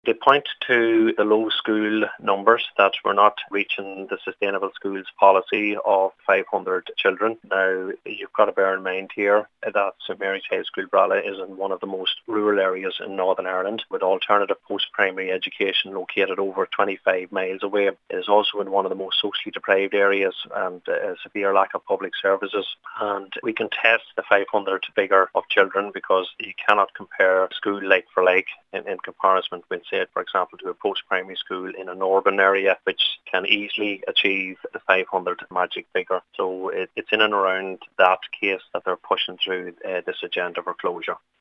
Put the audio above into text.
They point to the low school numbers, that we're not reaching the sustainable schools policy of 500 children. Now, you've got to bear in mind here that St Mary's High School Brala is in one of the most rural areas in Northern Ireland, with alternative post-primary education located over 25 miles away. It is also in one of the most socially deprived areas and a severe lack of public services. And we can test the 500 figure of children because you cannot compare school like for like in comparison with, say, for example, to a post-primary school in an urban area, which can easily achieve the 500 magic figure. So it's in and around that case that they're pushing through this agenda for closure.